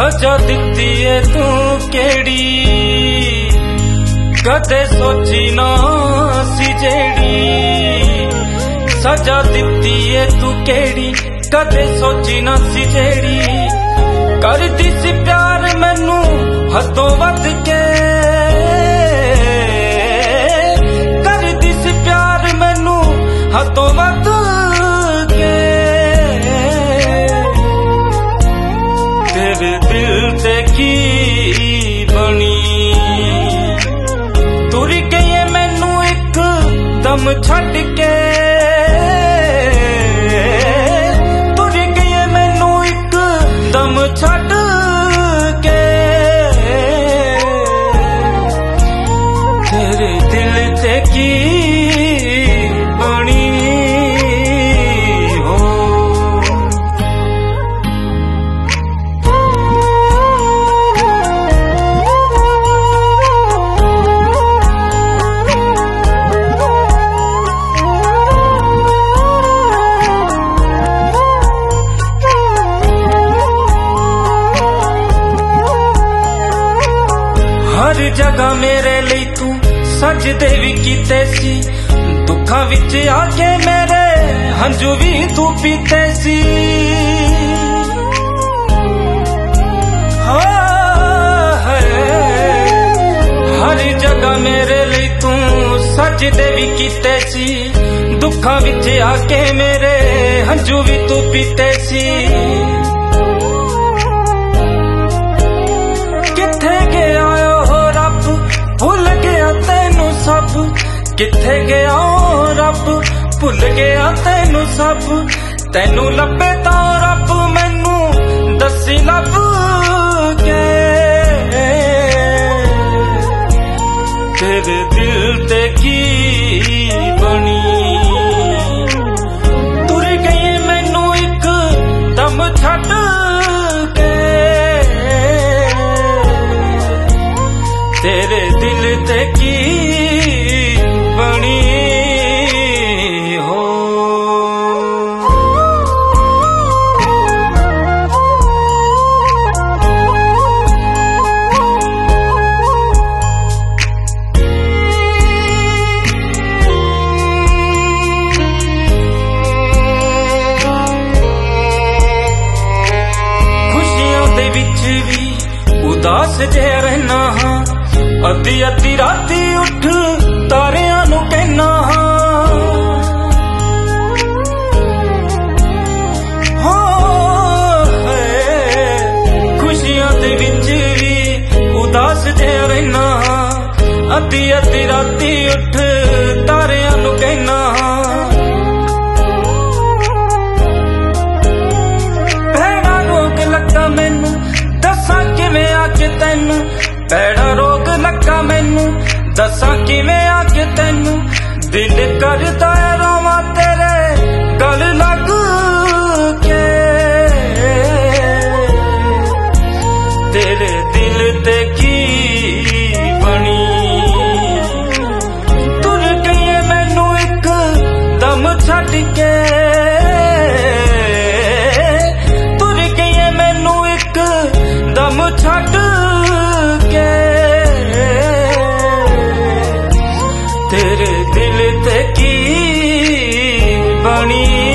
सजा दित्ती है तू केड़ी कदे सोची ना सी जेड़ी सजा दित्ती है तू केड़ी कदे सोची ना सी जेड़ी करदी सी प्यार मैनू हदों वध के करदी सी प्यार मैनू हदों वध के तेरे दिल ते की बनी तुर गई है मैनू एक दम छड्ड के तुर गई है मैनू एक दम छड्ड के तेरे दिल ते की बनी हो हर जगह मेरे लिए तू सजदे भी कीते सी दुखां विच आके मेरे हंझू भी तू पीते सी हर जगह मेरे लिए तू सजदे भी कीते सी दुखां विच आके मेरे हंझू भी तू पीते सी किथे गया भुल गया तेनू सब किथे गया रब भुल गया तेनू सब तेनू लभे तो रब मैनू दसी लब के तेरे दिल ते की बनी तुर गई मैनू एक दम छड्ड के तेरे दिल ते की बनी हो खुशियां दे विच भी उदास जे रहना हां अद्धी अद्धी राती उठ तारियां नू कहना हो खुशियां दे विच भी उदास जे रहना अद्धी अद्धी राती उठ तारियां नू कहना भैड़ा रोग लगा मैनू दसां किवें आके तैनू भैड़ा रोग लगा मैनू दसां किवें आके तैनू दिल करदा है रोवां तेरे गल लग के तेरे दिल ते की बनी तुर गई है मैनू एक दम छड्ड के तुर गई है मैनू एक दम छड्ड तेरे दिल ते की बनी